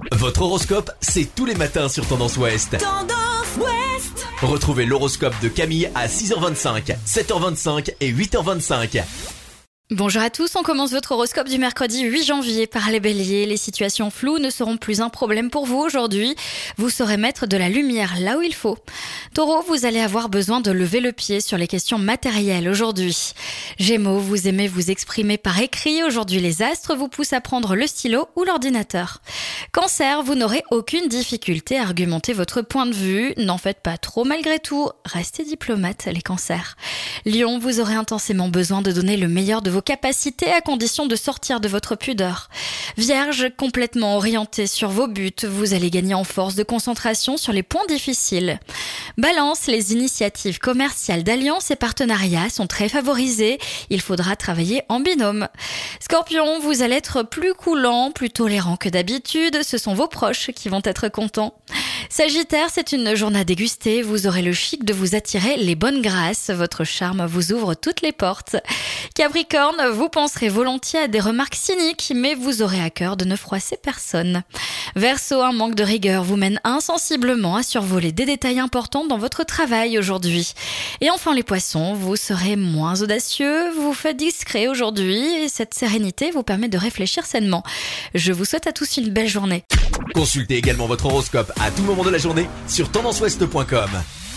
Votre horoscope, c'est tous les matins sur Tendance Ouest. Tendance Ouest. Retrouvez l'horoscope de Camille à 6h25, 7h25 et 8h25. Bonjour à tous, on commence votre horoscope du mercredi 8 janvier par les béliers. Les situations floues ne seront plus un problème pour vous aujourd'hui. Vous saurez mettre de la lumière là où il faut. Taureau, vous allez avoir besoin de lever le pied sur les questions matérielles aujourd'hui. Gémeaux, vous aimez vous exprimer par écrit. Aujourd'hui, les astres vous poussent à prendre le stylo ou l'ordinateur. Cancer, vous n'aurez aucune difficulté à argumenter votre point de vue. N'en faites pas trop malgré tout. Restez diplomate, les cancers. Lion, vous aurez intensément besoin de donner le meilleur de vos capacités à condition de sortir de votre pudeur. Vierge, complètement orienté sur vos buts, vous allez gagner en force de concentration sur les points difficiles. Balance, les initiatives commerciales d'alliances et partenariats sont très favorisées. Il faudra travailler en binôme. Scorpion, vous allez être plus coulant, plus tolérant que d'habitude. Ce sont vos proches qui vont être contents. Sagittaire, c'est une journée à déguster. Vous aurez le chic de vous attirer les bonnes grâces. Votre charme vous ouvre toutes les portes. Capricorne, vous penserez volontiers à des remarques cyniques, mais vous aurez à cœur de ne froisser personne. Verseau, un manque de rigueur vous mène insensiblement à survoler des détails importants dans votre travail aujourd'hui. Et enfin les poissons, vous serez moins audacieux, vous faites discret aujourd'hui et cette sérénité vous permet de réfléchir sainement. Je vous souhaite à tous une belle journée. Consultez également votre horoscope à tout moment de la journée sur tendanceouest.com.